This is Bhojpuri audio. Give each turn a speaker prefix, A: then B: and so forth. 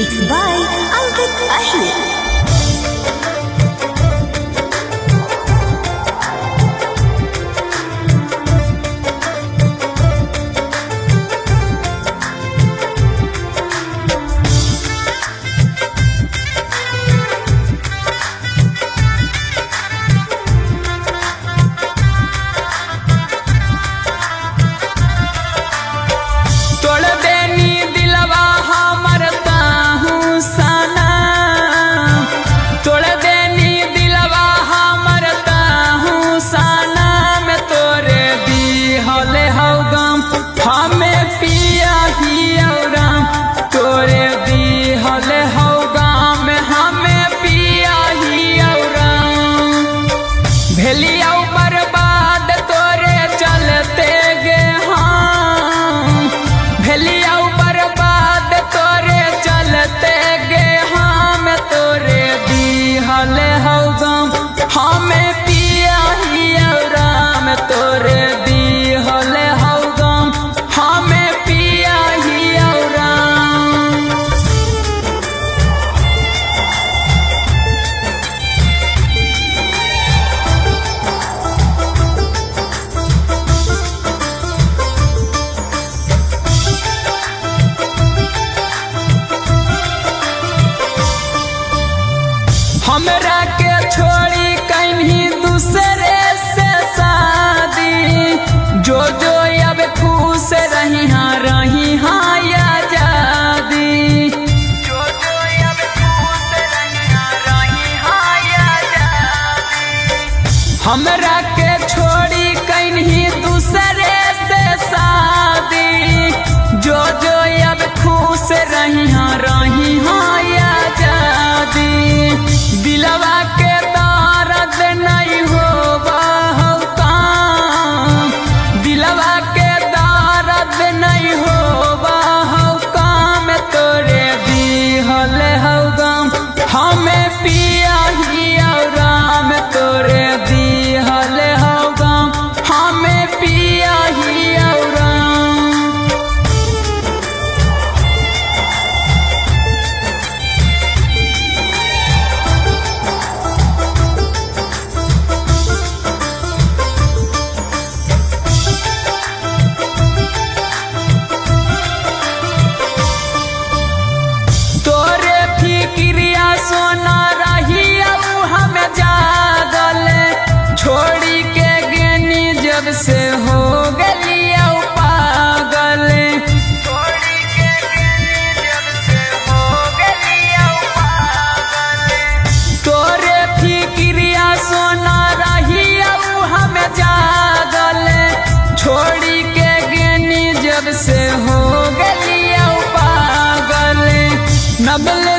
A: Mixed by Ankit Ahir.
B: हमरा के छोड़ी कहीं दूसरे से शादी जो अब खुश रही हाँ आजादी जो अब खुश रही हाँ आजादी हमरा के छोड़ी कहीं दूसरे से शादी जो अब खुश रही हाँ आजादी दिलवा के दर्द नहीं होबा काम दिलवा के दर्द नहीं होबा काम तोरे दिहल हो गम हमें पिया ही और राम तोरे दिहल हो गम हमें पिया ही और सोना रही हम जागल छोड़ी के गेनी जब से हो गली पागल छोड़ी के गेनी जब से हो गली पागल तोरे फिक्रिया सोना रही हम जागल छोड़ी के गेनी जब से हो गली पागल नबल